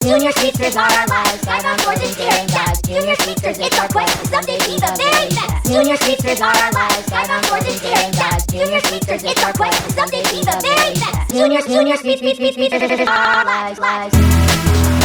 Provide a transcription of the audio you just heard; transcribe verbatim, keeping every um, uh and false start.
Junior speedsters are our lives, guide on boards and daring dives. Junior speedsters, it's our quest to someday be the very best. Junior speedsters are our lives, guide on boards and daring dives. Junior speedsters, it's our quest to someday be the very best. Junior, junior speed, speed, speed, speedsters are our lives, lives.